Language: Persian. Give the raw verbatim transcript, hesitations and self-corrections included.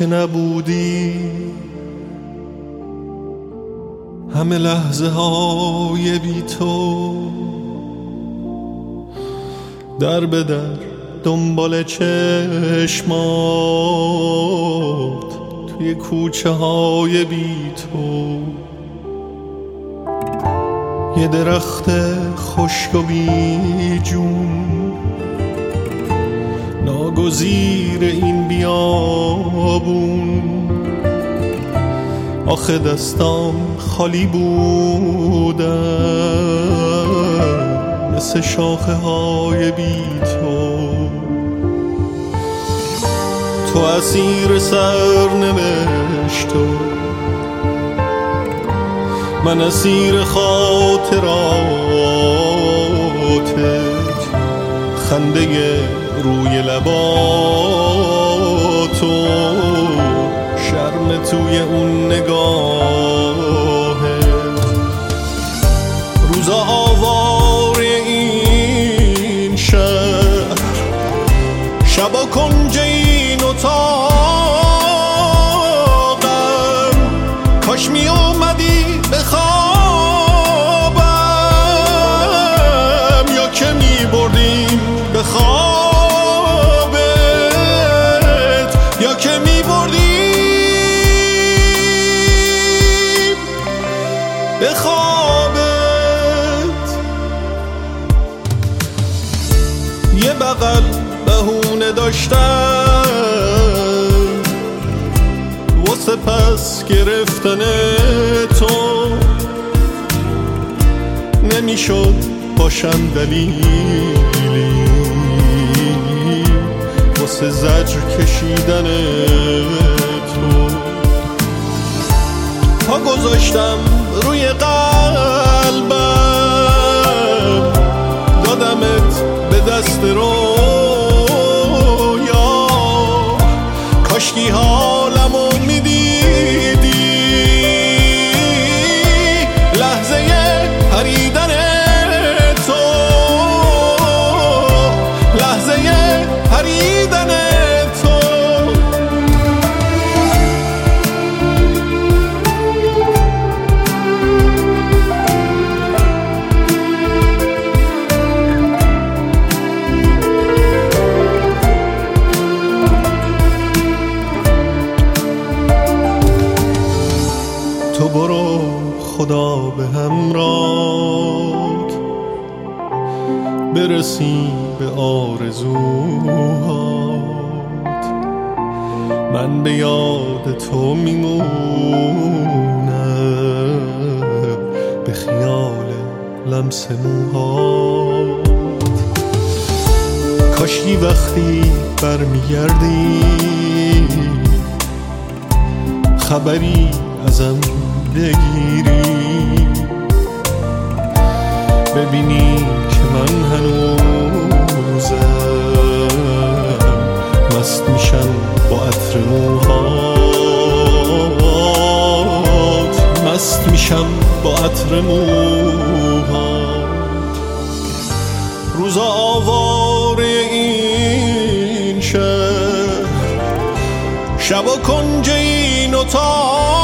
که نبودی، همه لحظه های بی تو، در به در دنبال چشمات توی کوچه های بی تو. یه درخت خشک و بی جون ناگزیر این بیابون، آخه دستام خالی بودن مثل شاخه های بی تو. تو اسیر سرنوشت و من اسیر خاطراتت، خنده روی لبات و شرم توی اون نگاهت. روزا آوار این شهر، شبا کنج این اتاقم، کاش می اومدی بخوابم یا که می بردیم به خوابت، یا که می بردیم به خوابت. یه بغل بهونه داشتم واسه پس گرفتن تو، نمیشد باشم دلیلی واسه زجر کشیدن تو. پا گذاشتم روی قلبم، دادمت به دست رویا، کاشکی حالمو میدیدی لحظه پریدن تو، لحظه پریدن تو. تو برو خدا به همراهت، برسی به آرزوهات. من به یاد تو میمونم، به خیال لمس موهات. کاشکی وقتی برمیگردی خبری ازم بگیری، ببینی که من هنوزم مست میشم با عطر موهات، مست میشم با عطر موهات. روزا آوار این شهر، شبا کنج این اتاق